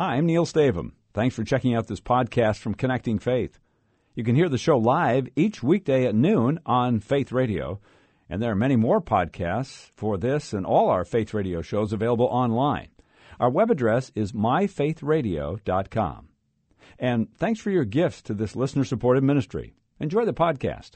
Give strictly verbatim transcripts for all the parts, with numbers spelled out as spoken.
Hi, I'm Neil Stavum. Thanks for checking out this podcast from Connecting Faith. You can hear the show live each weekday at noon on Faith Radio, and there are many more podcasts for this and all our Faith Radio shows available online. Our web address is my faith radio dot com. And thanks for your gifts to this listener-supported ministry. Enjoy the podcast.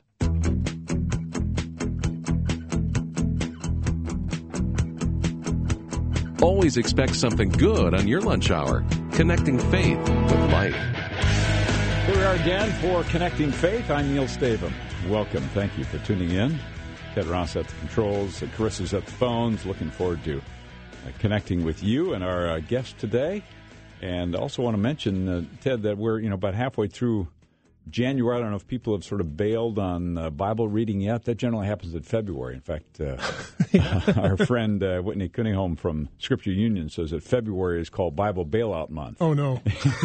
Always expect something good on your lunch hour. Connecting faith with life. Here we are again for Connecting Faith. I'm Neil Stavum. Welcome. Thank you for tuning in. Ted Ross at the controls. Carissa's at the phones. Looking forward to uh, connecting with you and our uh, guest today. And also want to mention, uh, Ted, that we're you know about halfway through January. I don't know if people have sort of bailed on uh, Bible reading yet. That generally happens in February. In fact, uh, our friend uh, Whitney Cunningham from Scripture Union says that February is called Bible Bailout Month. Oh, no.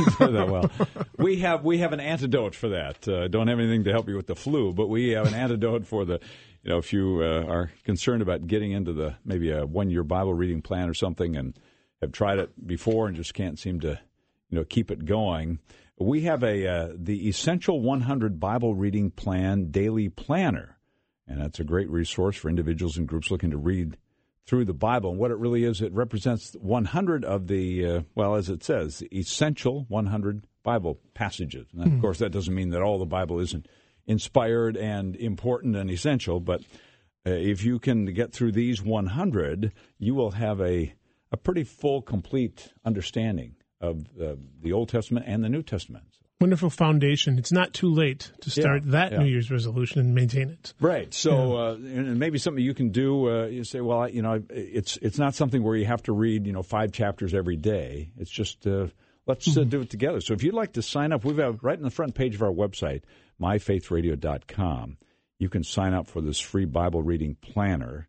Well, we have we have an antidote for that. Uh, don't have anything to help you with the flu, but we have an antidote for the, you know, if you uh, are concerned about getting into the maybe a one-year Bible reading plan or something and have tried it before and just can't seem to, you know, keep it going. We have a uh, the Essential one hundred Bible Reading Plan Daily Planner, and that's a great resource for individuals and groups looking to read through the Bible. And what it really is, it represents one hundred of the, uh, well, as it says, essential one hundred Bible passages. And mm-hmm. of course, that doesn't mean that all the Bible isn't inspired and important and essential, but uh, if you can get through these one hundred, you will have a, a pretty full, complete understanding of uh, the Old Testament and the New Testament. Wonderful foundation. It's not too late to start yeah, that yeah. New Year's resolution and maintain it. Right. So, yeah. uh, and maybe something you can do. Uh, you say, well, I, you know, it's it's not something where you have to read, you know, five chapters every day. It's just uh, let's uh, do it together. So, if you'd like to sign up, we've got right in the front page of our website, my faith radio dot com. You can sign up for this free Bible reading planner,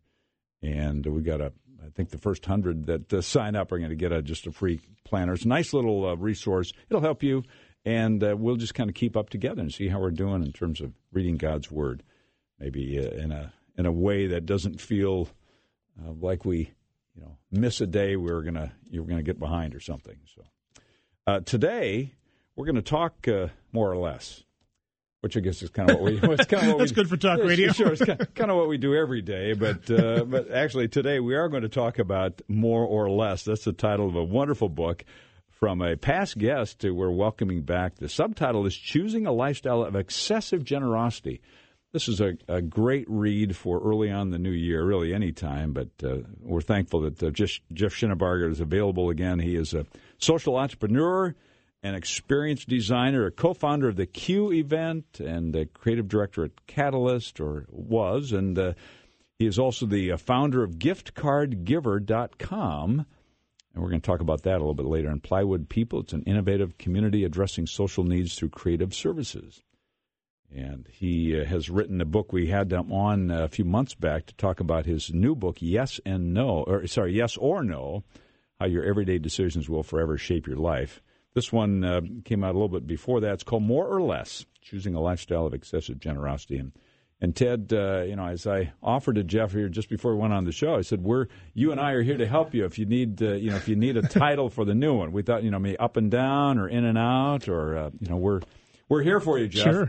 and we've got a. I think the first hundred that uh, sign up are going to get a, just a free planner. It's a nice little uh, resource. It'll help you, and uh, we'll just kind of keep up together and see how we're doing in terms of reading God's Word, maybe uh, in a in a way that doesn't feel uh, like we, you know, miss a day we're gonna you're gonna get behind or something. So uh, today we're going to talk uh, more or less. Which I guess is kind of what we. It's kind of what That's we, good for talk radio. Sure, it's kind of, kind of what we do every day. But uh, but actually today we are going to talk about more or less. That's the title of a wonderful book from a past guest who we're welcoming back. The subtitle is "Choosing a Lifestyle of Excessive Generosity." This is a, a great read for early on in the new year, really any time. But uh, we're thankful that uh, Jeff, Jeff Schinnebarger is available again. He is a social entrepreneur, an experienced designer, a co-founder of the Q event, and a creative director at Catalyst, or was, and uh, he is also the uh, founder of gift card giver dot com, and we're going to talk about that a little bit later. And Plywood People, it's an innovative community addressing social needs through creative services. And he uh, has written a book. We had him on a few months back to talk about his new book, Yes and No, or sorry, Yes or No, How Your Everyday Decisions Will Forever Shape Your Life. This one uh, came out a little bit before that. It's called More or Less, Choosing a Lifestyle of Excessive Generosity. And, and Ted, uh, you know, as I offered to Jeff here just before we went on the show, I said, "We're you and I are here to help you if you need, uh, you know, if you need a title for the new one." We thought, you know, maybe up and down or in and out, or uh, you know, we're we're here for you, Jeff. Sure.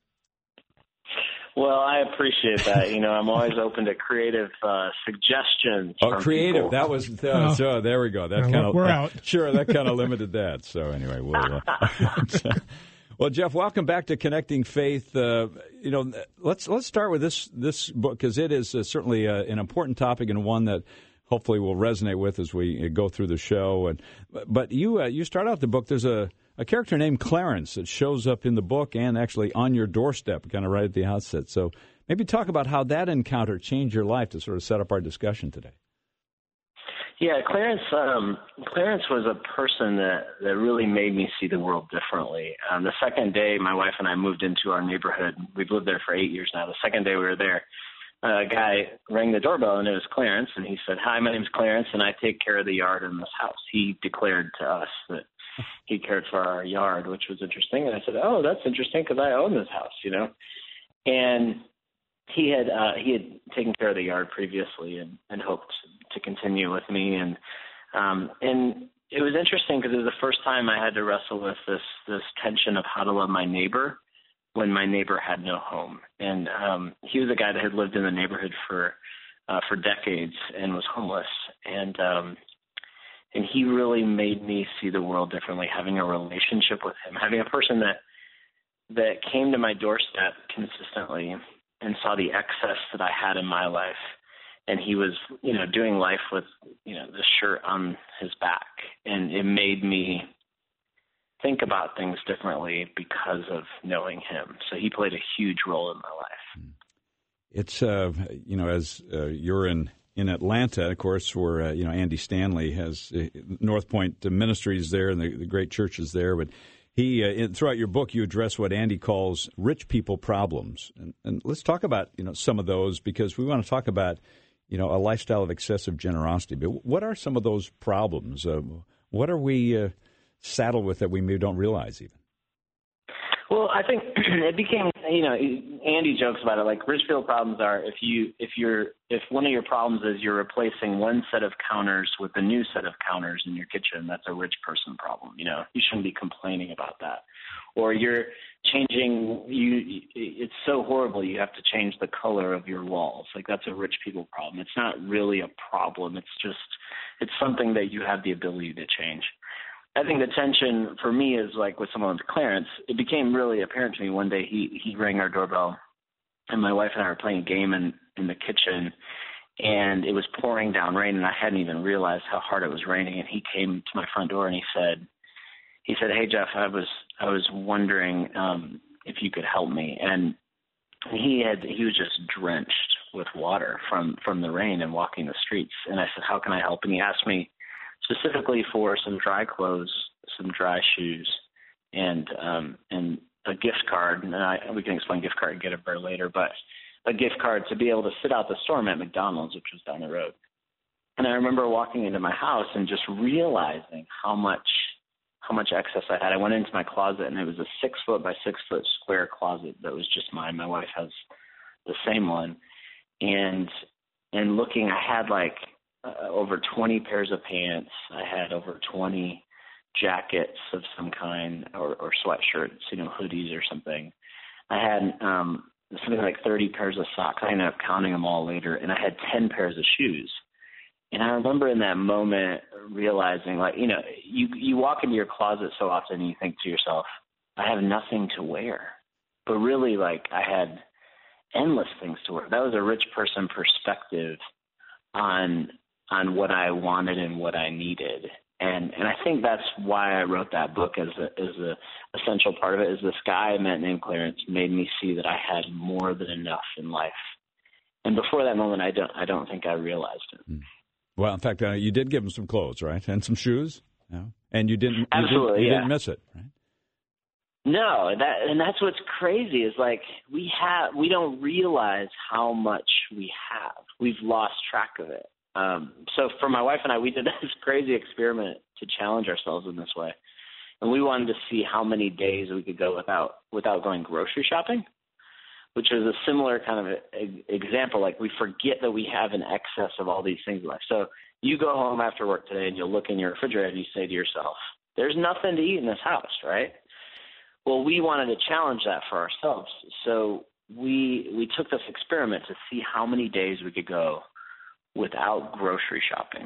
Well, I appreciate that. You know, I'm always open to creative uh, suggestions. Oh, from creative. people. That was, uh, Oh. so there we go. That Well, kind of, we're out. Sure, that kind of limited that. So anyway, we'll. Uh, well, Jeff, welcome back to Connecting Faith. Uh, you know, let's let's start with this this book, because it is uh, certainly uh, an important topic and one that hopefully will resonate with as we go through the show. And but you uh, you start out the book. There's a a character named Clarence that shows up in the book and actually on your doorstep, kind of right at the outset. So maybe talk about how that encounter changed your life to sort of set up our discussion today. Yeah, Clarence. Um, Clarence was a person that, that really made me see the world differently. Um, the second day my wife and I moved into our neighborhood, we've lived there for eight years now. The second day we were there, a guy rang the doorbell, and it was Clarence, and he said, "Hi, my name's Clarence, and I take care of the yard in this house." He declared to us that he cared for our yard, which was interesting. And I said, "Oh, that's interesting, because I own this house, you know." And he had uh, he had taken care of the yard previously, and, and hoped to continue with me. And um, and it was interesting because it was the first time I had to wrestle with this this tension of how to love my neighbor when my neighbor had no home. And um, he was a guy that had lived in the neighborhood for uh, for decades and was homeless. And um, and he really made me see the world differently, having a relationship with him, having a person that that came to my doorstep consistently and saw the excess that I had in my life. And he was, you know, doing life with, you know, the shirt on his back. And it made me think about things differently because of knowing him. So he played a huge role in my life. It's, uh, you know, as uh, you're in, in Atlanta, of course, where, uh, you know, Andy Stanley has uh, North Point Ministries there and the, the great churches there. But he, uh, in, throughout your book, you address what Andy calls rich people problems. And, and let's talk about, you know, some of those, because we want to talk about, you know, a lifestyle of excessive generosity. But what are some of those problems? Uh, what are we uh, saddled with that we maybe don't realize even? Well, I think it became, you know, Andy jokes about it. Like, rich people problems are if you, if you're, if one of your problems is you're replacing one set of counters with a new set of counters in your kitchen, that's a rich person problem. You know, you shouldn't be complaining about that. Or you're changing, you, it's so horrible you have to change the color of your walls. Like, that's a rich people problem. It's not really a problem. It's just, it's something that you have the ability to change. I think the tension for me is like with someone like Clarence, it became really apparent to me one day. He, he rang our doorbell, and my wife and I were playing a game in, in the kitchen, and it was pouring down rain, and I hadn't even realized how hard it was raining. And he came to my front door and he said, he said, "Hey, Jeff, I was I was wondering um, if you could help me." And he had he was just drenched with water from, from the rain and walking the streets. And I said, "How can I help?" And he asked me specifically for some dry clothes, some dry shoes, and um, and a gift card. And I, we can explain gift card and get it better later, but a gift card to be able to sit out the storm at McDonald's, which was down the road. And I remember walking into my house and just realizing how much how much excess I had. I went into my closet, and it was a six foot by six foot square closet that was just mine. My wife has the same one, and and looking, I had like uh, over twenty pairs of pants. I had over twenty jackets of some kind, or, or sweatshirts, you know, hoodies or something. I had um, something like thirty pairs of socks. I ended up counting them all later, and I had ten pairs of shoes. And I remember in that moment realizing, like, you know, you you walk into your closet so often and you think to yourself, I have nothing to wear. But really, like, I had endless things to wear. That was a rich person perspective on on what I wanted and what I needed. And and I think that's why I wrote that book as a as a essential part of it, is this guy I met named Clarence made me see that I had more than enough in life. And before that moment, I don't I don't think I realized it. Mm. Well, in fact, uh, you did give him some clothes, right, and some shoes, yeah. And you didn't. You Absolutely, didn't, you yeah. didn't miss it, right? No, that and that's what's crazy is like we have we don't realize how much we have. We've lost track of it. Um, so for my wife and I, we did this crazy experiment to challenge ourselves in this way, and we wanted to see how many days we could go without without going grocery shopping, which is a similar kind of a, a, example. Like, we forget that we have an excess of all these things in life. So you go home after work today and you'll look in your refrigerator and you say to yourself, there's nothing to eat in this house, right? Well, we wanted to challenge that for ourselves. So we we took this experiment to see how many days we could go without grocery shopping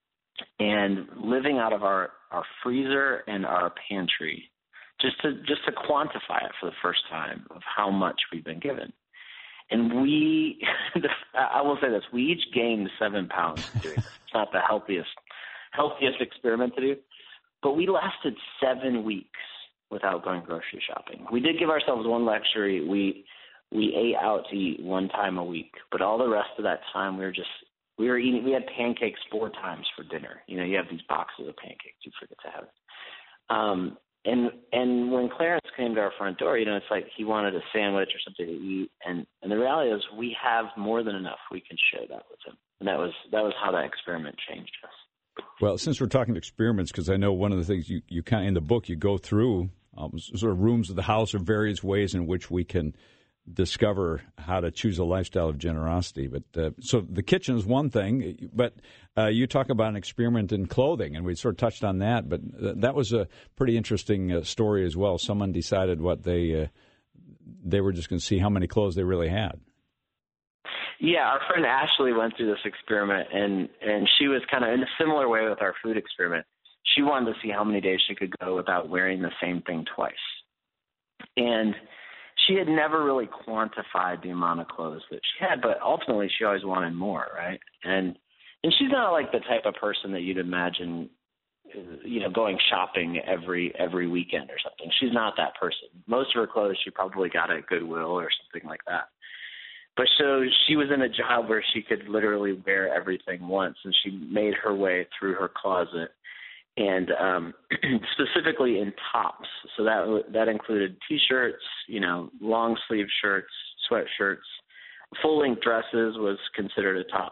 and living out of our, our freezer and our pantry, just to just to quantify it for the first time of how much we've been given. And we, I will say this, we each gained seven pounds doing this. It's not the healthiest, healthiest experiment to do, but we lasted seven weeks without going grocery shopping. We did give ourselves one luxury. We we ate out to eat one time a week, but all the rest of that time we were just, we were eating, we had pancakes four times for dinner. You know, you have these boxes of pancakes, you forget to have it. Um, And and when Clarence came to our front door, you know, it's like he wanted a sandwich or something to eat. And, and the reality is we have more than enough. We can share that with him. And that was that was how that experiment changed us. Well, since we're talking experiments, because I know one of the things you, you kind of, in the book, you go through um, sort of rooms of the house or various ways in which we can discover how to choose a lifestyle of generosity. But uh, so the kitchen is one thing, but uh, you talk about an experiment in clothing, and we sort of touched on that. But th- that was a pretty interesting uh, story as well. Someone decided what they uh, they were just going to see how many clothes they really had. Yeah, our friend Ashley went through this experiment, and, and she was kind of in a similar way with our food experiment. She wanted to see how many days she could go without wearing the same thing twice. And she had never really quantified the amount of clothes that she had, but ultimately she always wanted more, right? And and she's not like the type of person that you'd imagine, you know, going shopping every every weekend or something. She's not that person. Most of her clothes she probably got at Goodwill or something like that. But so she was in a job where she could literally wear everything once, and she made her way through her closet, and um, specifically in tops. So that that included T-shirts, you know, long sleeve shirts, sweatshirts. Full length dresses was considered a top.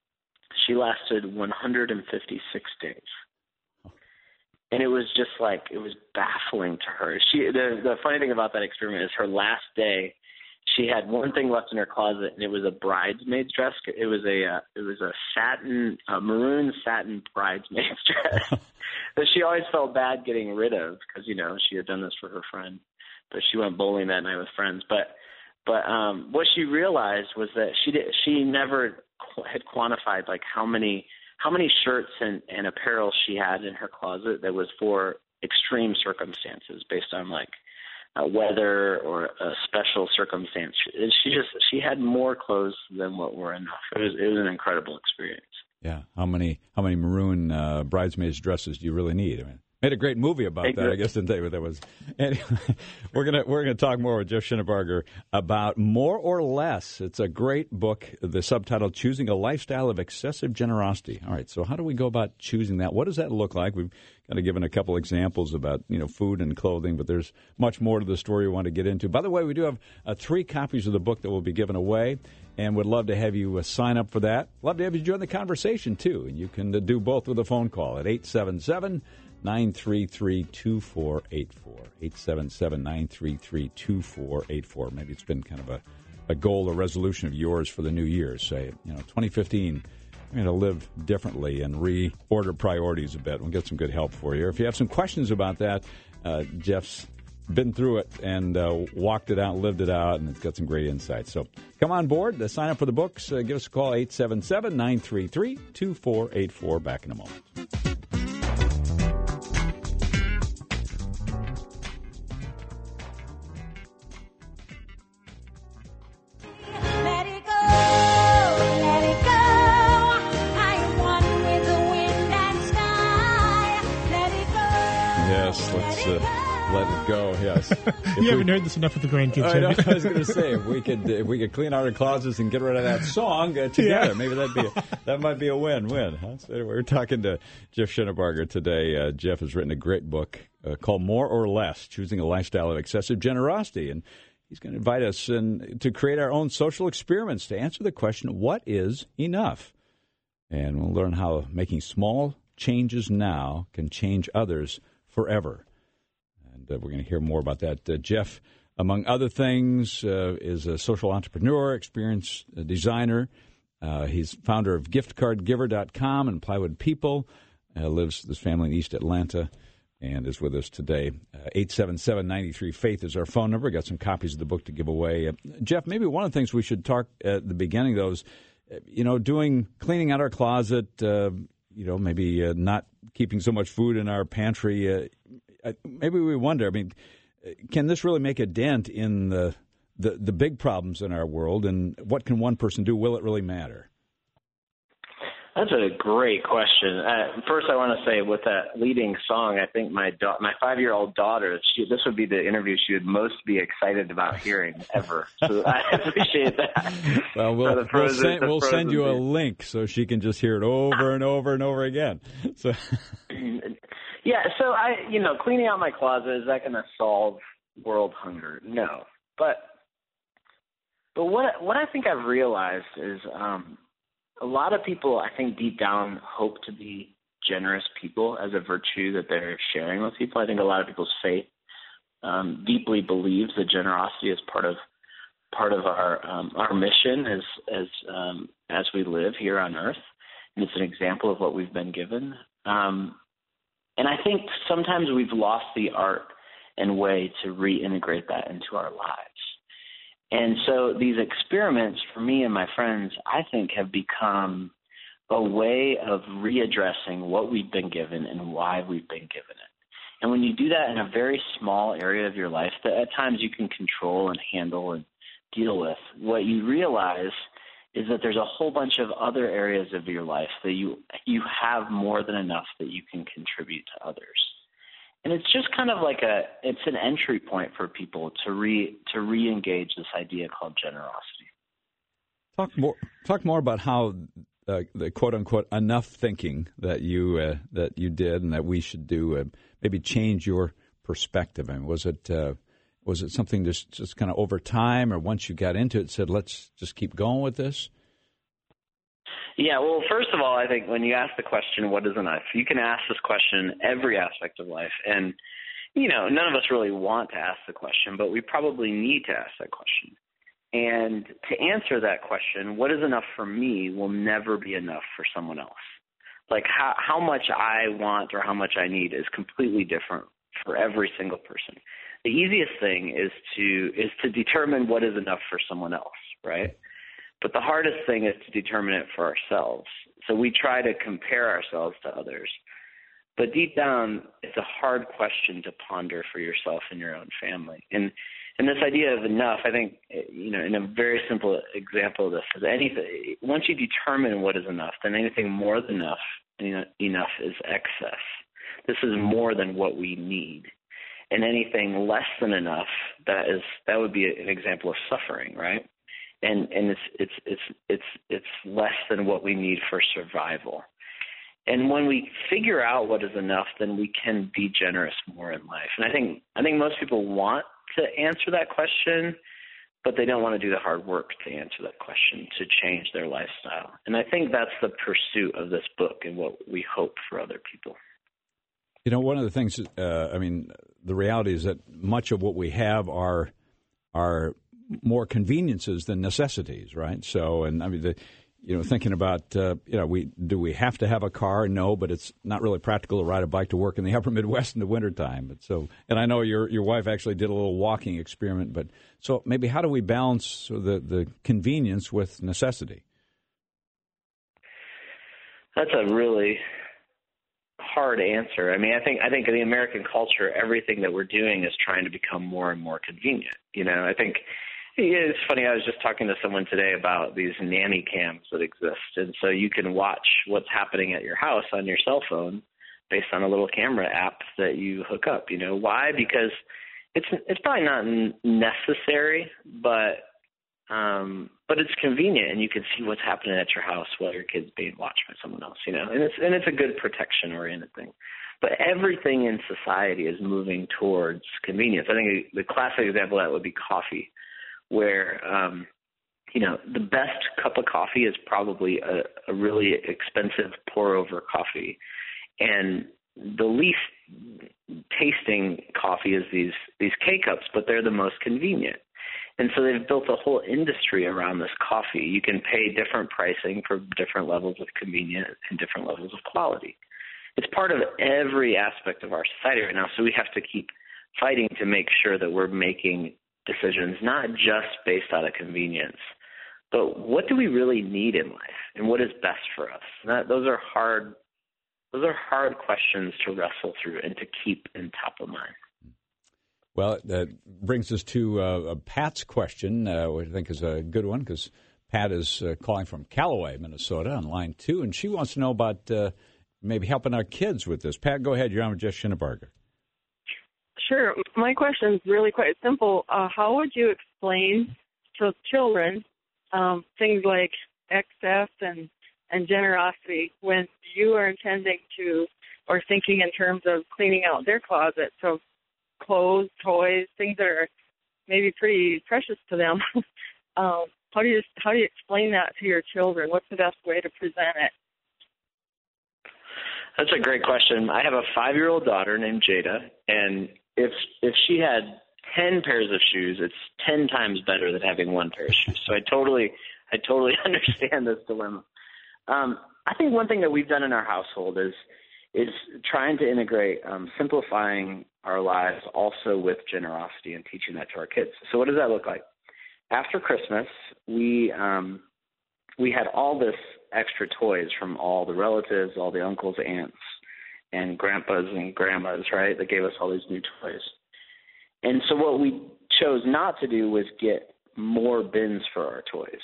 She lasted one hundred fifty-six days. And it was just like, it was baffling to her. She the, the funny thing about that experiment is her last day, she had one thing left in her closet, and it was a bridesmaid's dress. It was a uh, it was a satin, a maroon satin bridesmaid's dress that she always felt bad getting rid of because, you know, she had done this for her friend, but she went bowling that night with friends. But but um, what she realized was that she did, she never qu- had quantified like how many how many shirts and, and apparel she had in her closet that was for extreme circumstances based on like Uh, weather or a special circumstance. She just she had more clothes than what were enough. It was it was an incredible experience. Yeah, how many how many maroon uh, bridesmaids dresses do you really need? I mean, made a great movie about that, I guess, didn't they? But that was anyway. We're gonna we're gonna talk more with Jeff Shinnebarger about More or Less. It's a great book. The subtitle: Choosing a Lifestyle of Excessive Generosity. All right, so how do we go about choosing that? What does that look like? We've kind of given a couple examples about, you know, food and clothing, but there's much more to the story we want to get into. By the way, we do have uh, three copies of the book that will be given away, and would love to have you uh, sign up for that. Love to have you join the conversation, too, and you can uh, do both with a phone call at eight seven seven, nine three three, two four eight four, eight seven seven, nine three three, two four eight four. Maybe it's been kind of a, a goal or resolution of yours for the new year. Say, you know, twenty fifteen, I'm going to live differently and reorder priorities a bit. We'll get some good help for you. If you have some questions about that, uh, Jeff's been through it and uh, walked it out, lived it out, and it's got some great insights. So come on board, uh, sign up for the books. Uh, give us a call, eight seven seven, nine three three, two four eight four. Back in a moment. Let's uh, let it go. Yes, you we, haven't heard this enough with the grandkids. I, know, I was going to say if we could if we could clean out our closets and get rid of that song uh, together, yeah. maybe that'd be a, that might be a win-win. Huh? So anyway, we're talking to Jeff Shinnebarger today. Uh, Jeff has written a great book uh, called More or Less: Choosing a Lifestyle of Excessive Generosity, and he's going to invite us in, to create our own social experiments to answer the question, what is enough? And we'll learn how making small changes now can change others forever. And uh, we're going to hear more about that. Uh, Jeff, among other things, uh, is a social entrepreneur, experienced designer. Uh, he's founder of gift card giver dot com and Plywood People. Uh, lives with his family in East Atlanta and is with us today. Uh, eight seven seven, nine three, FAITH is our phone number. Got some copies of the book to give away. Uh, Jeff, maybe one of the things we should talk at the beginning, though, is, uh, you know, doing, cleaning out our closet, uh, you know, maybe uh, not keeping so much food in our pantry. Uh, maybe we wonder, I mean, can this really make a dent in the, the the big problems in our world, and what can one person do? Will it really matter? That's a great question. Uh, first, I want to say with that leading song, I think my da- my five-year-old daughter, she, this would be the interview she would most be excited about hearing ever. So I appreciate that. Well, we'll, frozen, we'll, send, we'll send you a link so she can just hear it over and over and over again. So, yeah. So I, you know, cleaning out my closet, is that going to solve world hunger? No. But but what what I think I've realized is. Um, A lot of people, I think, deep down hope to be generous people as a virtue that they're sharing with people. I think a lot of people's faith um, deeply believes that generosity is part of part of our um, our mission as as um, as we live here on Earth, and it's an example of what we've been given. Um, and I think sometimes we've lost the art and way to reintegrate that into our lives. And so these experiments, for me and my friends, I think have become a way of readdressing what we've been given and why we've been given it. And when you do that in a very small area of your life that at times you can control and handle and deal with, what you realize is that there's a whole bunch of other areas of your life that you you have more than enough that you can contribute to others. And it's just kind of like a it's an entry point for people to re to re-engage this idea called generosity. Talk more talk more about how uh, the quote unquote enough thinking that you uh, that you did and that we should do uh, maybe change your perspective. I mean, was it uh, was it something just just kind of over time, or once you got into it, said let's just keep going with this? Yeah, well, first of all, I think when you ask the question, what is enough, you can ask this question in every aspect of life. And, you know, none of us really want to ask the question, but we probably need to ask that question. And to answer that question, what is enough for me will never be enough for someone else. Like how, how much I want or how much I need is completely different for every single person. The easiest thing is to is to determine what is enough for someone else, right? But the hardest thing is to determine it for ourselves. So we try to compare ourselves to others. But deep down, it's a hard question to ponder for yourself and your own family. And and this idea of enough, I think, you know, in a very simple example of this is anything. Once you determine what is enough, then anything more than enough, you know, enough is excess. This is more than what we need. And anything less than enough, that is that would be an example of suffering, right? And and it's it's it's it's it's less than what we need for survival. And when we figure out what is enough, then we can be generous more in life. And I think I think most people want to answer that question, but they don't want to do the hard work to answer that question, to change their lifestyle. And I think that's the pursuit of this book and what we hope for other people. You know, one of the things, uh, I mean, the reality is that much of what we have are are more conveniences than necessities, right? So, and I mean, the, you know, thinking about, uh, you know, we do we have to have a car? No, but it's not really practical to ride a bike to work in the upper Midwest in the wintertime. But so, and I know your your wife actually did a little walking experiment, but so maybe how do we balance the, the convenience with necessity? That's a really hard answer. I mean, I think I think in the American culture, everything that we're doing is trying to become more and more convenient. You know, I think yeah, it's funny. I was just talking to someone today about these nanny cams that exist, and so you can watch what's happening at your house on your cell phone based on a little camera app that you hook up. You know, why? Because it's it's probably not necessary, but um, but it's convenient, and you can see what's happening at your house while your kid's being watched by someone else. You know, and it's and it's a good protection-oriented thing. But everything in society is moving towards convenience. I think the classic example of that would be coffee, where, um, you know, the best cup of coffee is probably a, a really expensive pour-over coffee. And the least tasting coffee is these, these K-cups, but they're the most convenient. And so they've built a whole industry around this coffee. You can pay different pricing for different levels of convenience and different levels of quality. It's part of every aspect of our society right now, so we have to keep fighting to make sure that we're making decisions not just based out of convenience, but what do we really need in life and what is best for us? That, those are hard. Those are hard questions to wrestle through and to keep in top of mind. Well, that brings us to uh, Pat's question, uh, which I think is a good one because Pat is uh, calling from Callaway, Minnesota, on line two, and she wants to know about uh, maybe helping our kids with this. Pat, go ahead. You're on with Jess Shinnebarger. Sure. My question is really quite simple. Uh, how would you explain to children um, things like excess and, and generosity when you are intending to or thinking in terms of cleaning out their closet? So clothes, toys, things that are maybe pretty precious to them. um, how do you how do you explain that to your children? What's the best way to present it? That's a great question. I have a five-year-old daughter named Jada, and if if she had ten pairs of shoes, it's ten times better than having one pair of shoes. So I totally, I totally understand this dilemma. Um, I think one thing that we've done in our household is is trying to integrate um, simplifying our lives also with generosity and teaching that to our kids. So what does that look like? After Christmas, we um, we had all this extra toys from all the relatives, all the uncles, aunts, and grandpas and grandmas, right, that gave us all these new toys. And so what we chose not to do was get more bins for our toys.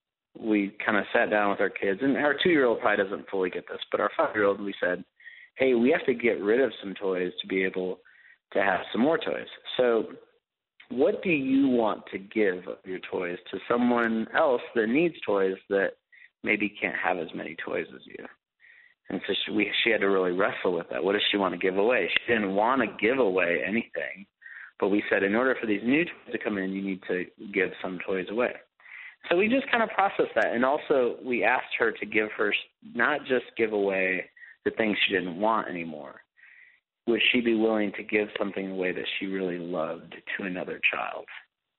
We kind of sat down with our kids, and our two-year-old probably doesn't fully get this, but our five-year-old, we said, hey, we have to get rid of some toys to be able to have some more toys. So what do you want to give of your toys to someone else that needs toys that maybe can't have as many toys as you? And so she, we, she had to really wrestle with that. What does she want to give away? She didn't want to give away anything, but we said in order for these new toys to come in, you need to give some toys away. So we just kind of processed that. And also we asked her to give her, not just give away the things she didn't want anymore. Would she be willing to give something away that she really loved to another child?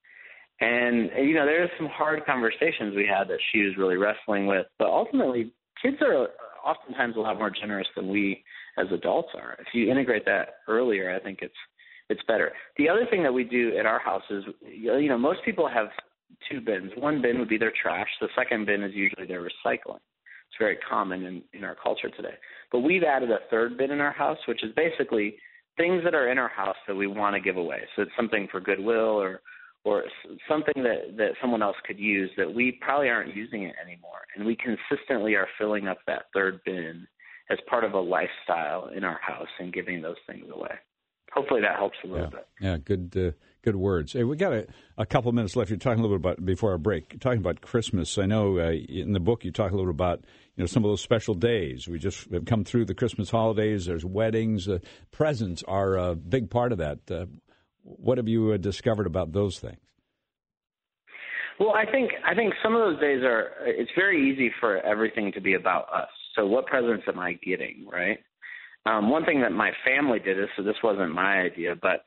And, you know, there are some hard conversations we had that she was really wrestling with. But ultimately, kids are oftentimes a lot more generous than we as adults are. If you integrate that earlier, I think it's it's better. The other thing that we do at our house is, you know, most people have two bins. One bin would be their trash. The second bin is usually their recycling. It's very common in, in our culture today. But we've added a third bin in our house, which is basically things that are in our house that we want to give away. So it's something for goodwill or or something that, that someone else could use that we probably aren't using it anymore. And we consistently are filling up that third bin as part of a lifestyle in our house and giving those things away. Hopefully that helps a little yeah. bit. Yeah, good uh, good words. Hey, we got a, a couple of minutes left. You're talking a little bit about, before our break, you're talking about Christmas. I know uh, in the book you talk a little about, you know, some of those special days. We just have come through the Christmas holidays. There's weddings. Uh, presents are a big part of that. Uh, what have you uh, discovered about those things? Well, I think I think some of those days are, it's very easy for everything to be about us. So what presents am I getting, right? Um, one thing that my family did is, so this wasn't my idea, but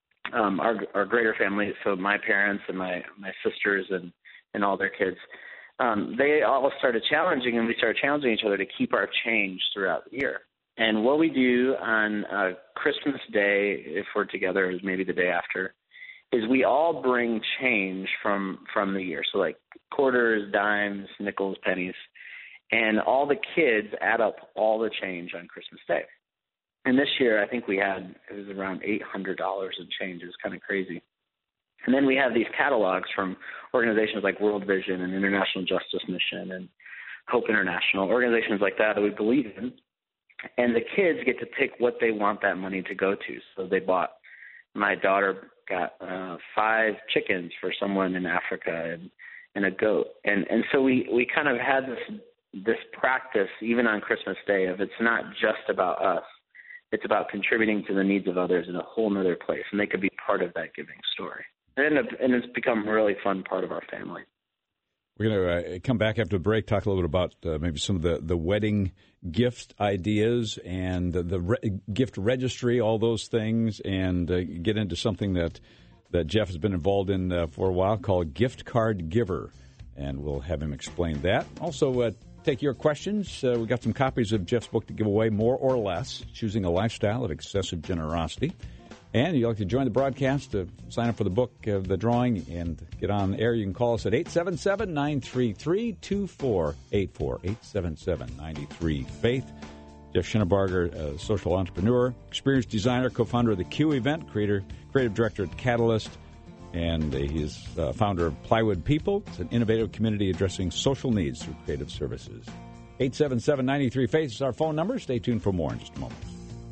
um, our our greater family, so my parents and my, my sisters and, and all their kids, um, they all started challenging, and we started challenging each other to keep our change throughout the year. And what we do on uh, Christmas Day, if we're together, is maybe the day after, is we all bring change from, from the year. So like quarters, dimes, nickels, pennies, and all the kids add up all the change on Christmas Day. And this year, I think we had, it was around eight hundred dollars in change. It was kind of crazy. And then we have these catalogs from organizations like World Vision and International Justice Mission and Hope International, organizations like that that we believe in. And the kids get to pick what they want that money to go to. So they bought, my daughter got uh, five chickens for someone in Africa and, and a goat. And and so we, we kind of had this this practice even on Christmas Day of it's not just about us. It's about contributing to the needs of others in a whole other place, and they could be part of that giving story. And, and it's become a really fun part of our family. We're going to uh, come back after the break, talk a little bit about uh, maybe some of the, the wedding gift ideas and the, the re- gift registry, all those things, and uh, get into something that, that Jeff has been involved in uh, for a while called Gift Card Giver, and we'll have him explain that. Also, uh, take your questions. Uh, we got some copies of Jeff's book to give away, More or Less, Choosing a Lifestyle of Excessive Generosity. And if you'd like to join the broadcast, to sign up for the book, uh, the drawing, and get on air, you can call us at eight seven seven, nine three three, two four eight four, eight seven seven, nine three, FAITH. Jeff Schinnebarger, a social entrepreneur, experienced designer, co-founder of the Q Event, creator, creative director at Catalyst, and he's uh, founder of Plywood People. It's an innovative community addressing social needs through creative services. eight seven seven, nine three, FAITH is our phone number. Stay tuned for more in just a moment.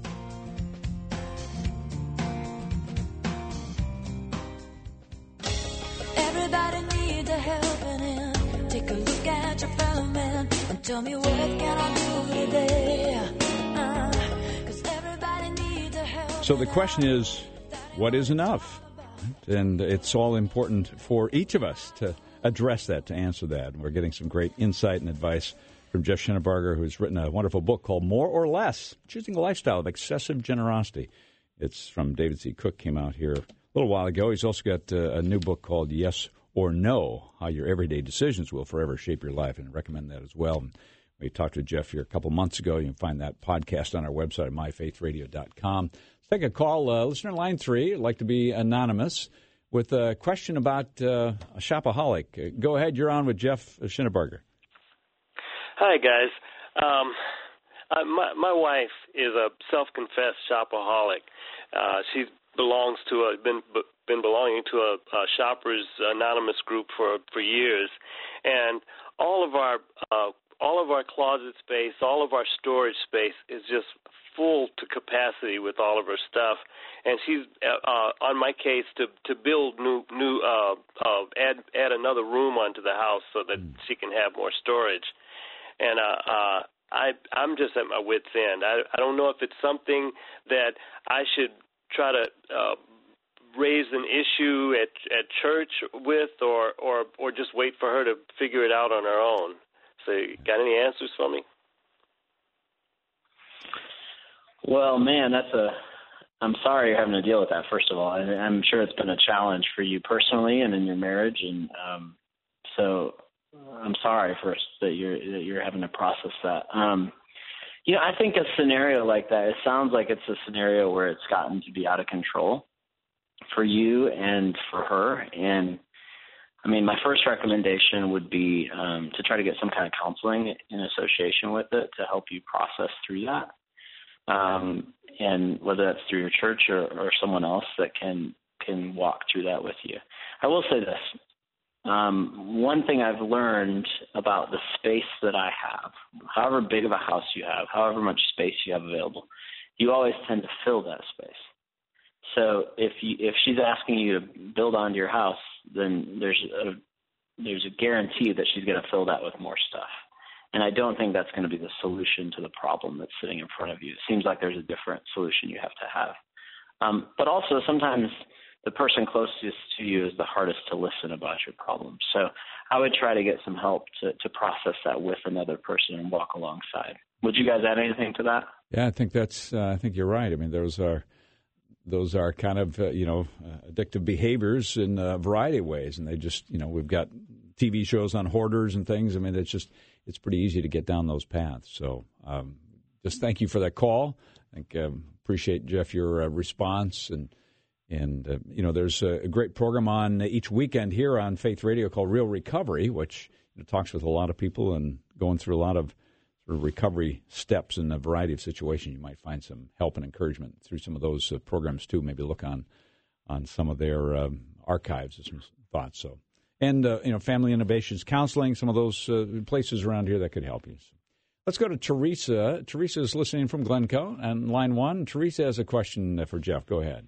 Everybody needs a helping hand. Take a look at your fellow man and tell me what can I do today. Uh, 'cause everybody needs a helping hand. So the question is, what is enough? And it's all important for each of us to address that, to answer that. And we're getting some great insight and advice from Jeff Schinnebarger, who's written a wonderful book called More or Less, Choosing a Lifestyle of Excessive Generosity. It's from David C. Cook, came out here a little while ago. He's also got uh, a new book called Yes or No, How Your Everyday Decisions Will Forever Shape Your Life, and I recommend that as well. We talked to Jeff here a couple months ago. You can find that podcast on our website at my faith radio dot com. Let's take a call. Uh, listener line three, I'd like to be anonymous, with a question about uh, a shopaholic. Uh, go ahead. You're on with Jeff Schinneberger. Hi, guys. Um, uh, my, my wife is a self-confessed shopaholic. Uh, she belongs to a been been belonging to a, a Shoppers Anonymous group for for years, and all of our uh, all of our closet space, all of our storage space is just full to capacity with all of her stuff. And she's uh, on my case to, to build new new uh, uh, add add another room onto the house so that mm. she can have more storage. And uh, uh, I I'm just at my wit's end. I I don't know if it's something that I should try to uh, raise an issue at at church with, or or or just wait for her to figure it out on her own. So, you got any answers for me? Well, man, that's a. I'm sorry you're having to deal with that. First of all, I, I'm sure it's been a challenge for you personally and in your marriage, and um, so I'm sorry first that you're that you're having to process that. Um, you know, I think a scenario like that, it sounds like it's a scenario where it's gotten to be out of control for you and for her. And I mean, my first recommendation would be um, to try to get some kind of counseling in association with it to help you process through that. Um, and whether that's through your church or, or someone else that can can walk through that with you. I will say this. Um, one thing I've learned about the space that I have, however big of a house you have, however much space you have available, you always tend to fill that space. So if you, if she's asking you to build onto your house, then there's a, there's a guarantee that she's going to fill that with more stuff. And I don't think that's going to be the solution to the problem that's sitting in front of you. It seems like there's a different solution you have to have. Um, but also sometimes the person closest to you is the hardest to listen about your problem. So I would try to get some help to, to process that with another person and walk alongside. Would you guys add anything to that? Yeah, I think that's. Uh, I think you're right. I mean, those are those are kind of uh, you know uh, addictive behaviors in a variety of ways, and they just you know we've got T V shows on hoarders and things. I mean, it's just it's pretty easy to get down those paths. So um, just thank you for that call. I think um, appreciate, Jeff, your uh, response. And, and uh, you know, there's a, a great program on each weekend here on Faith Radio called Real Recovery, which you know, talks with a lot of people and going through a lot of sort of recovery steps in a variety of situations. You might find some help and encouragement through some of those uh, programs, too. Maybe look on, on some of their um, archives and some thoughts. So. And, uh, you know, Family Innovations Counseling, some of those uh, places around here that could help you. So let's go to Teresa. Teresa is listening from Glencoe on line one. Teresa has a question for Jeff. Go ahead.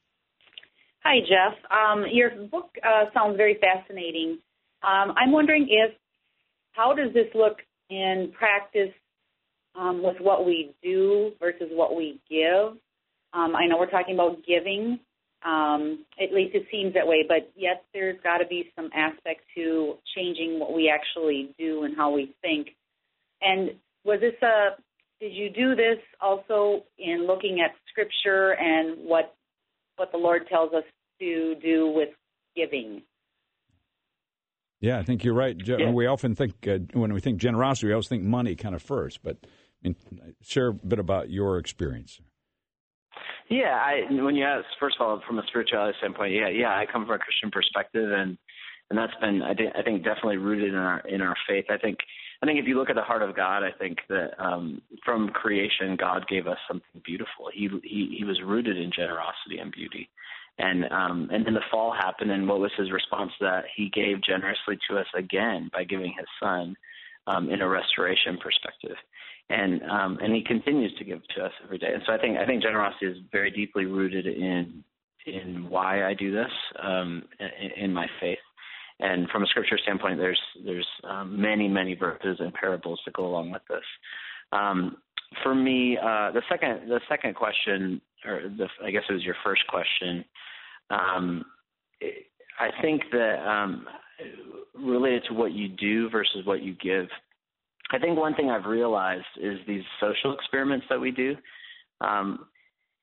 Hi, Jeff. Um, your book uh, sounds very fascinating. Um, I'm wondering if, how does this look in practice um, with what we do versus what we give? Um, I know we're talking about giving. Um, at least it seems that way, but yet there's got to be some aspect to changing what we actually do and how we think. And was this a, did you do this also in looking at Scripture and what what the Lord tells us to do with giving? Yeah, I think you're right. Yeah. We often think, uh, when we think generosity, we always think money kind of first, but I mean, share a bit about your experience. Yeah, I, when you ask, first of all, from a spirituality standpoint, yeah, yeah, I come from a Christian perspective, and and that's been, I think, I think definitely rooted in our in our faith. I think, I think if you look at the heart of God, I think that um, from creation, God gave us something beautiful. He he he was rooted in generosity and beauty, and um, and then the fall happened, and what was His response to that? He gave generously to us again by giving His Son um, in a restoration perspective. And um, and He continues to give to us every day. And so I think I think generosity is very deeply rooted in in why I do this, um, in, in my faith. And from a Scripture standpoint, there's there's um, many many verses and parables that go along with this. Um, for me, uh, the second the second question, or the, I guess it was your first question. Um, I think that um, related to what you do versus what you give. I think one thing I've realized is these social experiments that we do, um,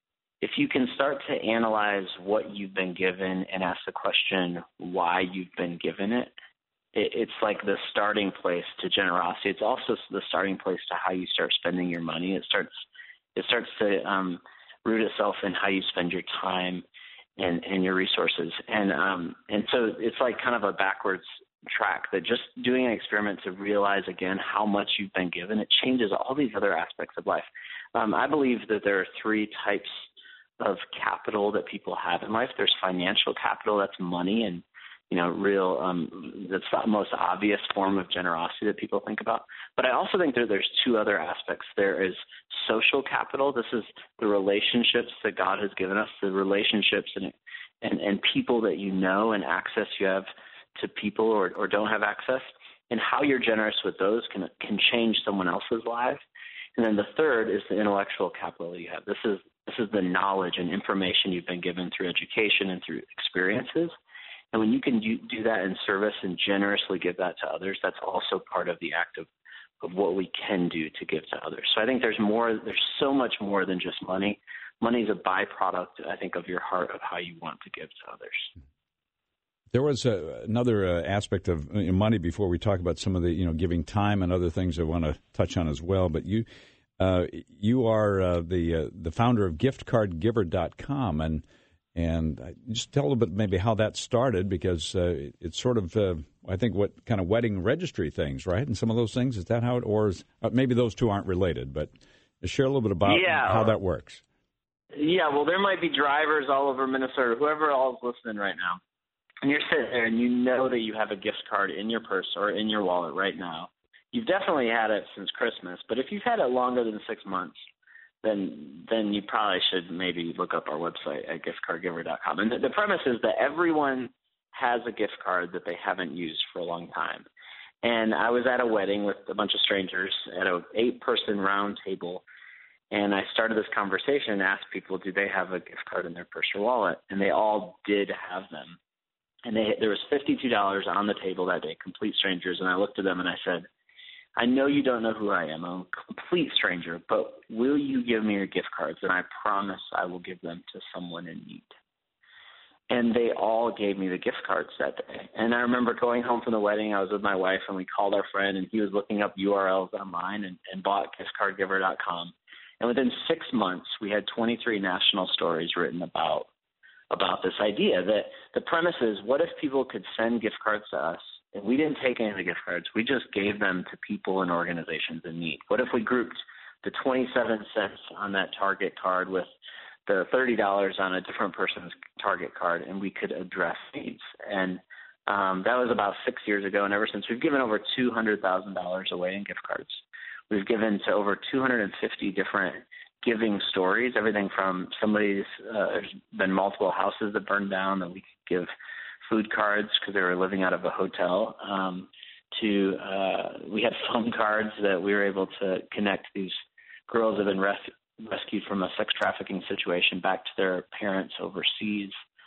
if you can start to analyze what you've been given and ask the question why you've been given it, it it's like the starting place to generosity. It's also the starting place to how you start spending your money. It starts it starts to um, root itself in how you spend your time and, and your resources. And um, and so it's like kind of a backwards track, that just doing an experiment to realize again how much you've been given, it changes all these other aspects of life. Um, I believe that there are three types of capital that people have in life. There's financial capital, that's money, and you know, real um, that's the most obvious form of generosity that people think about. But I also think that there's two other aspects. There is social capital. This is the relationships that God has given us, the relationships and and, and people that you know and access you have to people or, or don't have access, and how you're generous with those can can change someone else's life. And then the third is the intellectual capital that you have. This is this is the knowledge and information you've been given through education and through experiences. And when you can do, do that in service and generously give that to others, that's also part of the act of, of what we can do to give to others. So I think there's more, there's so much more than just money. Money is a byproduct, I think, of your heart, of how you want to give to others. There was uh, another uh, aspect of uh, money before we talk about some of the, you know, giving time and other things I want to touch on as well. But you uh, you are uh, the uh, the founder of gift card giver dot com, and and just tell a little bit maybe how that started, because uh, it's sort of uh, I think what kind of wedding registry things, right? And some of those things, is that how it, or is, uh, maybe those two aren't related, but share a little bit about yeah. how that works. Yeah, well, there might be drivers all over Minnesota, whoever all is listening right now. And you're sitting there and you know that you have a gift card in your purse or in your wallet right now. You've definitely had it since Christmas, but if you've had it longer than six months, then then you probably should maybe look up our website at gift card giver dot com. And the, the premise is that everyone has a gift card that they haven't used for a long time. And I was at a wedding with a bunch of strangers at an eight-person round table, and I started this conversation and asked people, do they have a gift card in their purse or wallet? And they all did have them. And they, there was fifty-two dollars on the table that day, complete strangers. And I looked at them and I said, I know you don't know who I am. I'm a complete stranger, but will you give me your gift cards? And I promise I will give them to someone in need. And they all gave me the gift cards that day. And I remember going home from the wedding, I was with my wife, and we called our friend, and he was looking up U R Ls online and, and bought gift card giver dot com. And within six months, we had twenty-three national stories written about about this idea that the premise is, what if people could send gift cards to us and we didn't take any of the gift cards, we just gave them to people and organizations in need? What if we grouped the twenty-seven cents on that Target card with the thirty dollars on a different person's Target card, and we could address needs? And um, that was about six years ago, and ever since, we've given over two hundred thousand dollars away in gift cards. We've given to over two hundred fifty different giving stories, everything from somebody's, uh, there's been multiple houses that burned down that we could give food cards because they were living out of a hotel, um, to uh, we had phone cards that we were able to connect these girls that have been res- rescued from a sex trafficking situation back to their parents overseas,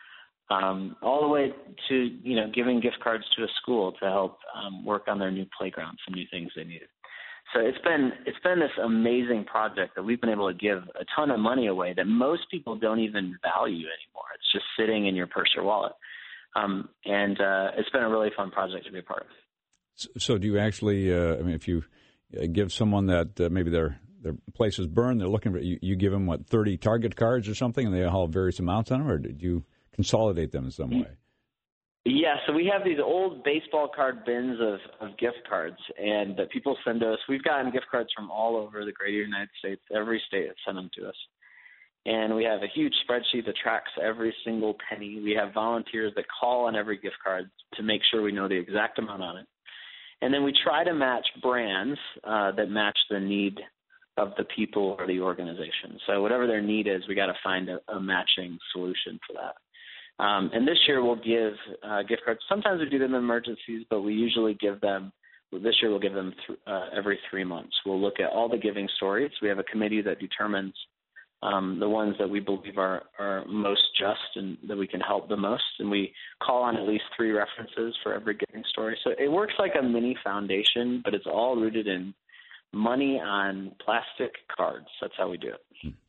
um, all the way to, you know, giving gift cards to a school to help um, work on their new playground, some new things they needed. So it's been it's been this amazing project that we've been able to give a ton of money away that most people don't even value anymore. It's just sitting in your purse or wallet. Um, and uh, it's been a really fun project to be a part of. So, so do you actually, uh, I mean, if you give someone that uh, maybe their their place is burned, they're looking for, you, you give them, what, thirty Target cards or something, and they all have various amounts on them, or did you consolidate them in some way? Yeah, so we have these old baseball card bins of, of gift cards, and that people send us. We've gotten gift cards from all over the greater United States. Every state has sent them to us. And we have a huge spreadsheet that tracks every single penny. We have volunteers that call on every gift card to make sure we know the exact amount on it. And then we try to match brands uh, that match the need of the people or the organization. So whatever their need is, we got to find a, a matching solution for that. Um, and this year we'll give uh, gift cards. Sometimes we do them in emergencies, but we usually give them, this year we'll give them th- uh, every three months. We'll look at all the giving stories. We have a committee that determines um, the ones that we believe are, are most just and that we can help the most. And we call on at least three references for every giving story. So it works like a mini foundation, but it's all rooted in money on plastic cards. That's how we do it.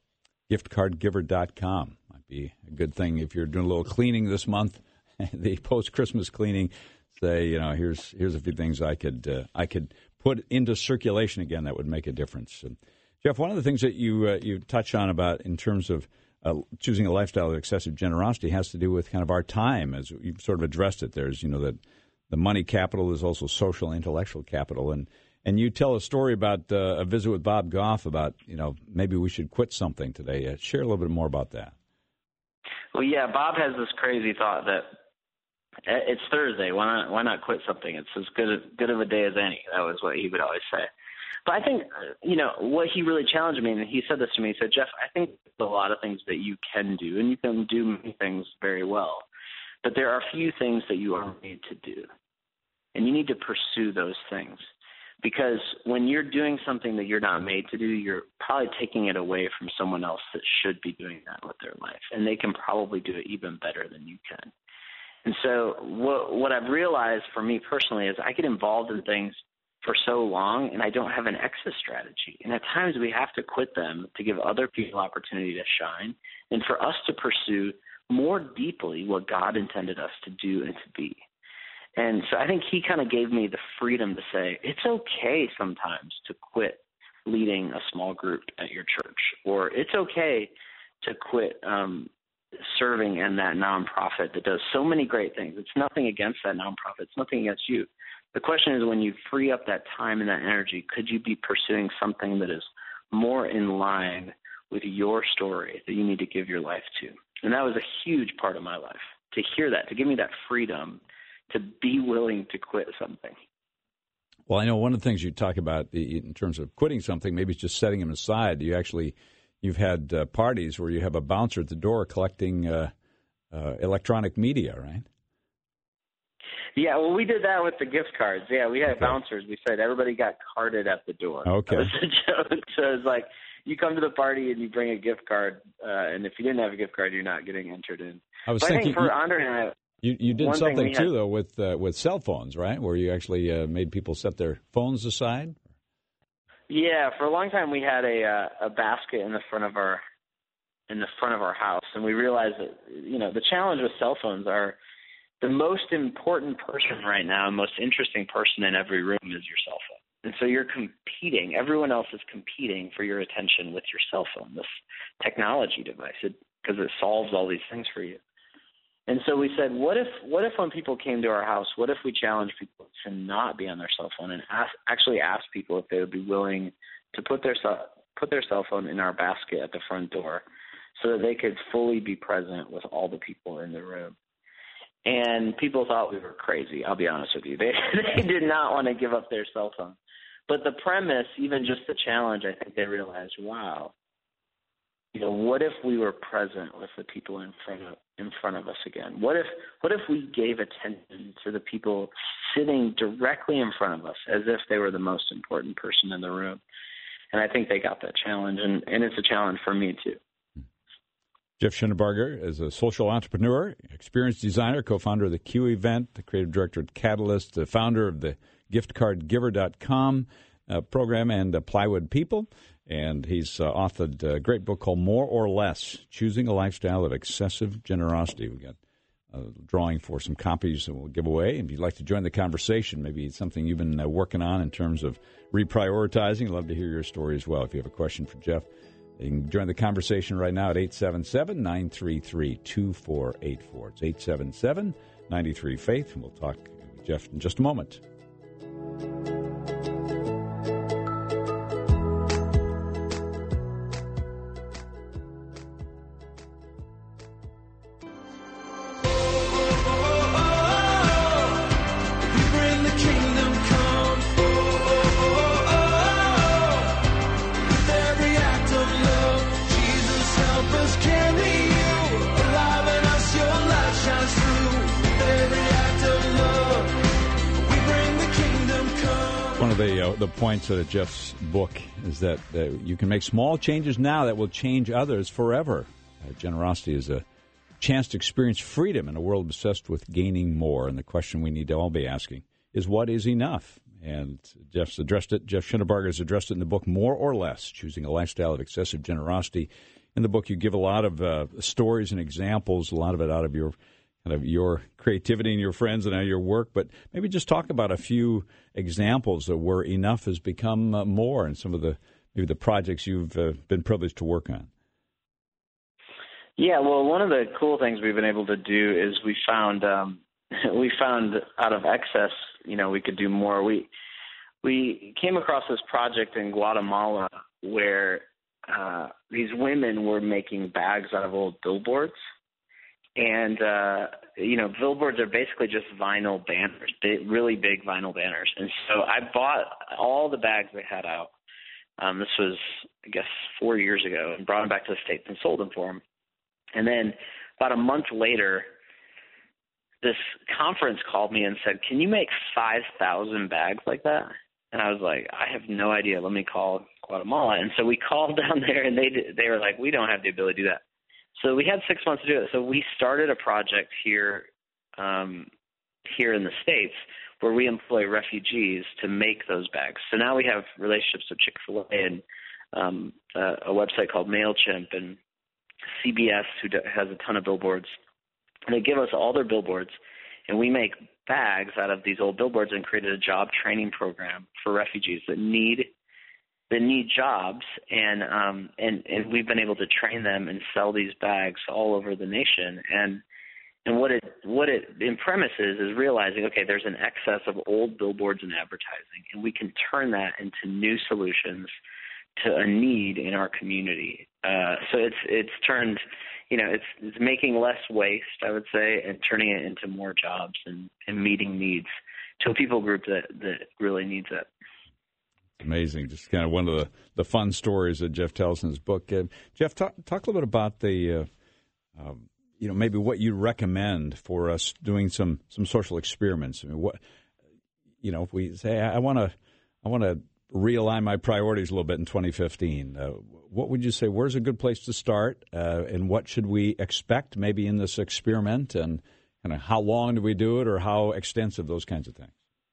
gift card giver dot com. Might be a good thing if you're doing a little cleaning this month, the post-Christmas cleaning. Say, you know, here's here's a few things I could uh, I could put into circulation again that would make a difference. And Jeff, one of the things that you uh, you touch on about in terms of uh, choosing a lifestyle of excessive generosity has to do with kind of our time, as you've sort of addressed it. There's, you know, that the money capital is also social and intellectual capital, and and you tell a story about uh, a visit with Bob Goff about, you know, maybe we should quit something today. Uh, share a little bit more about that. Well, yeah, Bob has this crazy thought that it's Thursday. Why not? Why not quit something? It's as good good of a day as any. That was what he would always say. But I think, you know, what he really challenged me, and he said this to me. He said, Jeff, I think there's a lot of things that you can do, and you can do many things very well. But there are a few things that you are made to do, and you need to pursue those things. Because when you're doing something that you're not made to do, you're probably taking it away from someone else that should be doing that with their life, and they can probably do it even better than you can. And so what, what I've realized for me personally is I get involved in things for so long, and I don't have an exit strategy. And at times we have to quit them to give other people opportunity to shine and for us to pursue more deeply what God intended us to do and to be. And so I think he kind of gave me the freedom to say, it's okay sometimes to quit leading a small group at your church, or it's okay to quit um, serving in that nonprofit that does so many great things. It's nothing against that nonprofit. It's nothing against you. The question is, when you free up that time and that energy, could you be pursuing something that is more in line with your story that you need to give your life to? And that was a huge part of my life, to hear that, to give me that freedom to be willing to quit something. Well, I know one of the things you talk about in terms of quitting something, maybe it's just setting them aside. You actually, you've had uh, parties where you have a bouncer at the door collecting uh, uh, electronic media, right? Yeah, well, we did that with the gift cards. Yeah, we had okay. bouncers. We said everybody got carded at the door. Okay. That was a joke. So it's like you come to the party and you bring a gift card, uh, and if you didn't have a gift card, you're not getting entered in. I was but thinking I think for you, Andre and I, you, you did something too, had, though, with uh, with cell phones, right? Where you actually uh, made people set their phones aside. Yeah, for a long time we had a uh, a basket in the front of our in the front of our house, and we realized that, you know, the challenge with cell phones are the most important person right now, the most interesting person in every room is your cell phone. And so you're competing. Everyone else is competing for your attention with your cell phone, this technology device, because it, it solves all these things for you. And so we said, what if what if when people came to our house, what if we challenged people to not be on their cell phone and ask, actually ask people if they would be willing to put their put their cell phone in our basket at the front door so that they could fully be present with all the people in the room. And people thought we were crazy, I'll be honest with you. They they did not want to give up their cell phone. But the premise, even just the challenge, I think they realized, wow, you know, what if we were present with the people in front of in front of us again? What if what if we gave attention to the people sitting directly in front of us as if they were the most important person in the room? And I think they got that challenge, and, and it's a challenge for me too. Jeff Schindelbarger is a social entrepreneur, experienced designer, co-founder of the Q Event, the creative director at Catalyst, the founder of the gift card giver dot com uh, program and uh, Plywood People. And he's uh, authored a great book called More or Less, Choosing a Lifestyle of Excessive Generosity. We've got a drawing for some copies that we'll give away. If you'd like to join the conversation, maybe it's something you've been uh, working on in terms of reprioritizing, I'd love to hear your story as well. If you have a question for Jeff, you can join the conversation right now at eight seven seven, nine three three, two four eight four. It's eight seven seven, nine three, faith, and we'll talk with Jeff in just a moment. The, uh, the points out of Jeff's book is that uh, you can make small changes now that will change others forever. Uh, generosity is a chance to experience freedom in a world obsessed with gaining more. And the question we need to all be asking is, what is enough? And Jeff's addressed it. Jeff Schindelbarger has addressed it in the book More or Less, Choosing a Lifestyle of Excessive Generosity. in the book you give a lot of uh, stories and examples, a lot of it out of your kind of your creativity and your friends and your work. But maybe just talk about a few examples of where enough has become uh, more, and some of the maybe the projects you've uh, been privileged to work on. Yeah, well, one of the cool things we've been able to do is we found um, we found out of excess, you know, we could do more. We we came across this project in Guatemala where uh, these women were making bags out of old billboards, and uh, you know, billboards are basically just vinyl banners, big, really big vinyl banners. And so I bought all the bags they had out. Um, this was, I guess, four years ago, and brought them back to the States and sold them for them. And then about a month later, this conference called me and said, "Can you make five thousand bags like that?" And I was like, "I have no idea. Let me call Guatemala." And so we called down there, and they did, they were like, "We don't have the ability to do that." So we had six months to do it. So we started a project here um, here in the States where we employ refugees to make those bags. So now we have relationships with Chick-fil-A and um, a, a website called MailChimp and C B S, who has a ton of billboards. And they give us all their billboards, and we make bags out of these old billboards and created a job training program for refugees that need that need jobs. And um, and and we've been able to train them and sell these bags all over the nation. And and what it what it in premises is realizing, okay, there's an excess of old billboards and advertising, and we can turn that into new solutions to a need in our community. Uh, so it's it's turned, you know, it's it's making less waste, I would say, and turning it into more jobs and, and meeting needs to a people group that, that really needs it. Amazing. Just kind of one of the, the fun stories that Jeff tells in his book. Uh, Jeff, talk, talk a little bit about the, uh, um, you know, maybe what you recommend for us doing some, some social experiments. I mean, what, you know, if we say, I want to, I want to realign my priorities a little bit in twenty fifteen. Uh, what would you say? Where's a good place to start, uh, and what should we expect maybe in this experiment, and kind of how long do we do it, or how extensive, those kinds of things?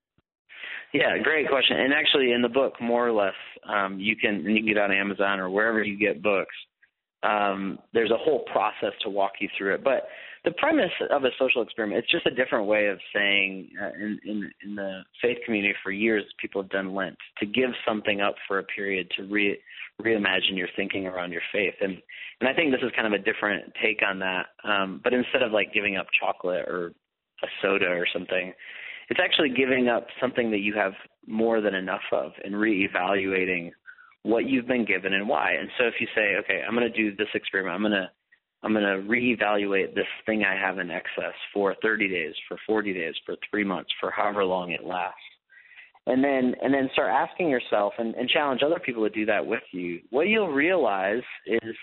Yeah, great question. And actually, in the book, more or less, um, you can you can get on Amazon or wherever you get books. Um, there's a whole process to walk you through it, but the premise of a social experiment, it's just a different way of saying uh, in, in, in the faith community for years, people have done Lent, to give something up for a period to re, reimagine your thinking around your faith. And, and I think this is kind of a different take on that. Um, but instead of like giving up chocolate or a soda or something, it's actually giving up something that you have more than enough of and reevaluating what you've been given and why. And so if you say, okay, I'm going to do this experiment, I'm going to I'm going to reevaluate this thing I have in excess for thirty days, for forty days, for three months, for however long it lasts. And then and then start asking yourself and, and challenge other people to do that with you. What you'll realize is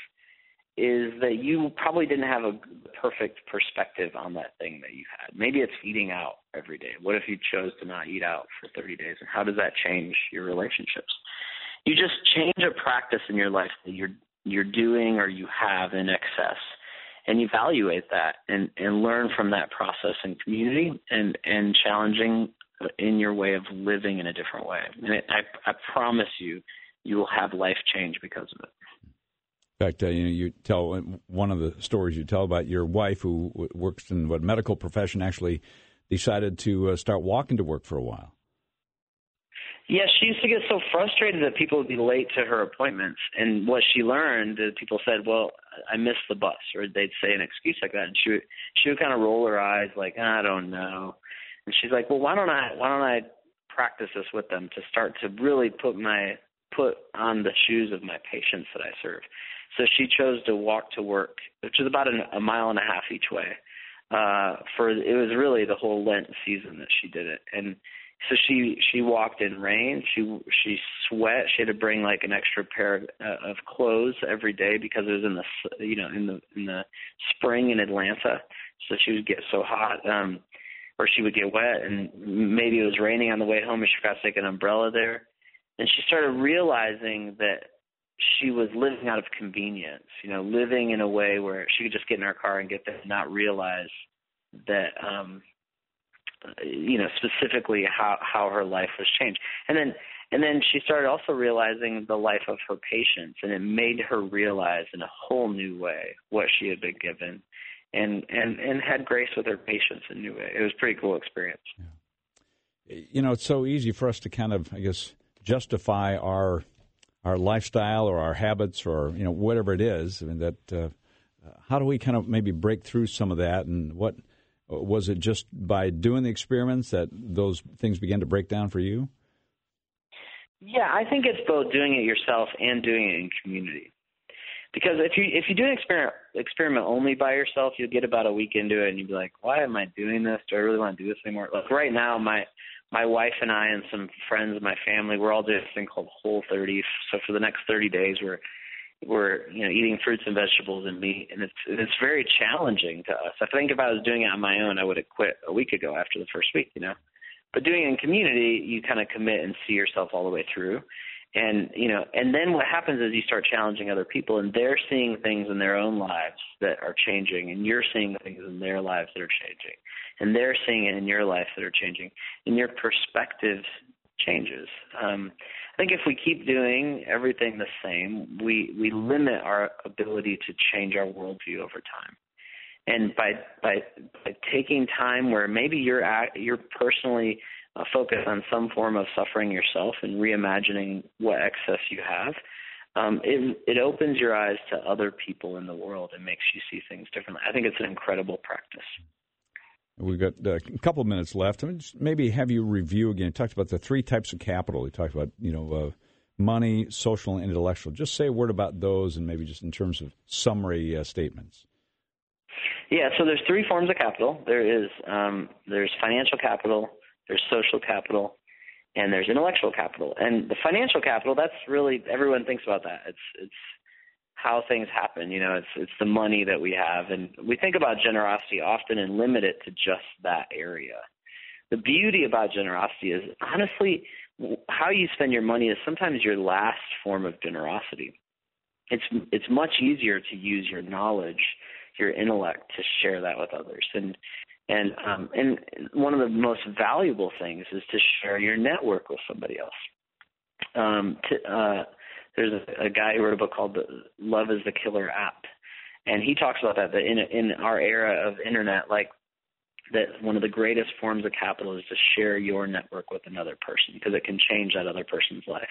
is that you probably didn't have a perfect perspective on that thing that you had. Maybe it's eating out every day. What if you chose to not eat out for thirty days? And how does that change your relationships? You just change a practice in your life that you're you're doing or you have in excess, and evaluate that and, and learn from that process and community and, and challenging in your way of living in a different way. And it, I, I promise you, you will have life change because of it. In fact, uh, you know, you tell one of the stories you tell about your wife who works in what medical profession actually decided to uh, start walking to work for a while. Yeah, she used to get so frustrated that people would be late to her appointments. And what she learned is people said, well, I missed the bus, or they'd say an excuse like that. And she would, she would kind of roll her eyes like, I don't know. And she's like, well, why don't I why don't I practice this with them to start to really put my put on the shoes of my patients that I serve. So she chose to walk to work, which is about an, a mile and a half each way. Uh, for it was really the whole Lent season that she did it. And so she she walked in rain. She she sweat. She had to bring like an extra pair of, uh, of clothes every day because it was in the you know in the in the spring in Atlanta. So she would get so hot, um, or she would get wet, and maybe it was raining on the way home, and she forgot to take an umbrella there. And she started realizing that she was living out of convenience. You know, living in a way where she could just get in her car and get there, and not realize that. Um, you know, specifically how, how her life was changed. And then And then she started also realizing the life of her patients, and it made her realize in a whole new way what she had been given, and, and, and had grace with her patients in a new way. It was a pretty cool experience. Yeah. You know, it's so easy for us to kind of, I guess, justify our our lifestyle or our habits or, you know, whatever it is. I mean, that uh, how do we kind of maybe break through some of that? And what was it just by doing the experiments that those things began to break down for you? Yeah, I think it's both doing it yourself and doing it in community. Because if you if you do an experiment experiment only by yourself, you'll get about a week into it and you'll be like, why am I doing this? Do I really want to do this anymore? Like right now, my my wife and I and some friends of my family, we're all doing this thing called Whole thirty. So for the next thirty days, we're we're you know eating fruits and vegetables and meat, and it's it's very challenging to us. I think if I was doing it on my own, I would have quit a week ago after the first week, you know. But doing it in community, you kind of commit and see yourself all the way through. And, you know, and then what happens is you start challenging other people, and they're seeing things in their own lives that are changing, and you're seeing things in their lives that are changing, and they're seeing it in your life that are changing, and your perspective changes. Um, I think if we keep doing everything the same, we, we limit our ability to change our worldview over time. And by by by taking time where maybe you're at, you're personally uh, focused on some form of suffering yourself and reimagining what excess you have, um, it it opens your eyes to other people in the world and makes you see things differently. I think it's an incredible practice. We've got uh, a couple of minutes left. I mean, just maybe have you review again. You talked about the three types of capital. You talked about you know uh, money, social, and intellectual. Just say a word about those, and maybe just in terms of summary uh, statements. Yeah, so there's three forms of capital. There is um, there's financial capital, there's social capital, and there's intellectual capital. And the financial capital, that's really everyone thinks about that. It's it's how things happen. You know, it's it's the money that we have, and we think about generosity often and limit it to just that area. The beauty about generosity is honestly how you spend your money is sometimes your last form of generosity. It's it's much easier to use your knowledge, your intellect, to share that with others. And and um, and one of the most valuable things is to share your network with somebody else. Um, to, uh, there's a, a guy who wrote a book called Love is the Killer App, and he talks about that, that in, in our era of internet, like that one of the greatest forms of capital is to share your network with another person because it can change that other person's life.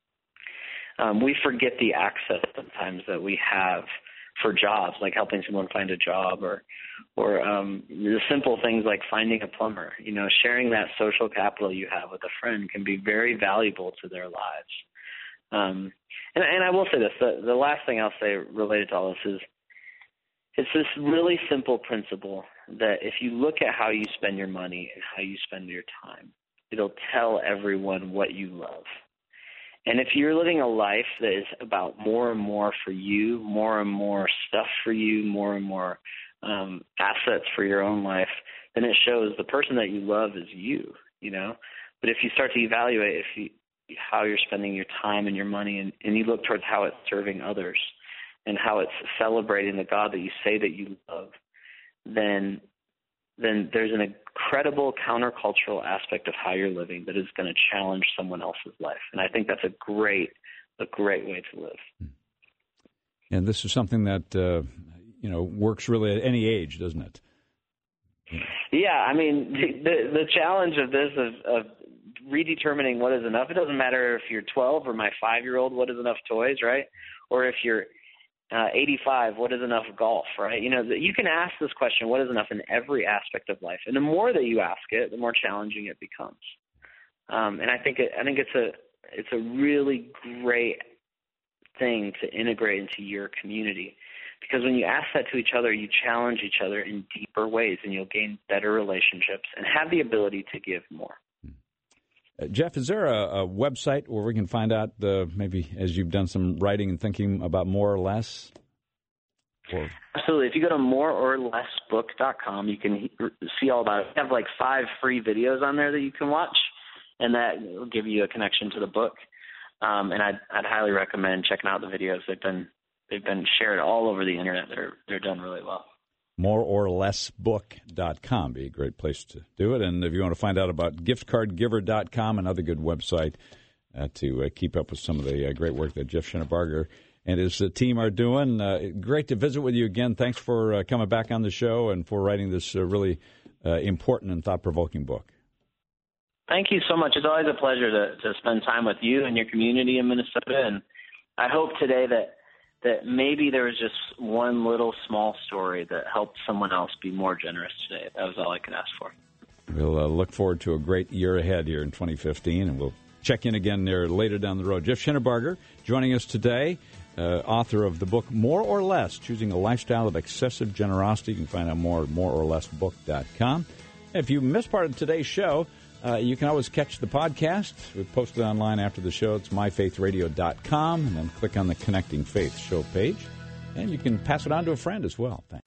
Um, we forget the access sometimes that we have for jobs, like helping someone find a job, or or um, the simple things like finding a plumber. You know, sharing that social capital you have with a friend can be very valuable to their lives. Um, and, and I will say this, the, the last thing I'll say related to all this is it's this really simple principle that if you look at how you spend your money and how you spend your time, it'll tell everyone what you love. And if you're living a life that is about more and more for you, more and more stuff for you, more and more um, assets for your own life, then it shows the person that you love is you, you know. But if you start to evaluate if you, how you're spending your time and your money, and, and you look towards how it's serving others and how it's celebrating the God that you say that you love, then then there's an incredible countercultural aspect of how you're living that is going to challenge someone else's life. And I think that's a great, a great way to live. And this is something that, uh, you know, works really at any age, doesn't it? Yeah, I mean, the the challenge of this, of, of redetermining what is enough, it doesn't matter if you're twelve or my five-year-old, what is enough toys, right? Or if you're Uh, eighty-five, what is enough golf, right? You know, you can ask this question, what is enough, in every aspect of life. And the more that you ask it, the more challenging it becomes. Um, and I think it, I think it's a it's a really great thing to integrate into your community, because when you ask that to each other, you challenge each other in deeper ways, and you'll gain better relationships and have the ability to give more. Uh, Jeff, is there a, a website where we can find out, uh, maybe as you've done some writing and thinking about more or less? Or... Absolutely. If you go to more or less book dot com, you can see all about it. We have like five free videos on there that you can watch, and that will give you a connection to the book. Um, and I'd, I'd highly recommend checking out the videos. They've been they've been shared all over the internet. They're they're done really well. more or less book dot com be a great place to do it. And if you want to find out about gift card giver dot com, another good website, uh, to uh, keep up with some of the uh, great work that Jeff Schinnebarger and his uh, team are doing. Uh, great to visit with you again. Thanks for uh, coming back on the show and for writing this uh, really uh, important and thought-provoking book. Thank you so much. It's always a pleasure to, to spend time with you and your community in Minnesota. And I hope today that that maybe there was just one little small story that helped someone else be more generous today. That was all I could ask for. We'll uh, look forward to a great year ahead here in twenty fifteen, and we'll check in again there later down the road. Jeff Schinnebarger joining us today, uh, author of the book More or Less, Choosing a Lifestyle of Excessive Generosity. You can find out more at more or less book dot com. If you missed part of today's show, uh, you can always catch the podcast. We've posted online after the show. It's my faith radio dot com, and then click on the Connecting Faith show page, and you can pass it on to a friend as well. Thanks.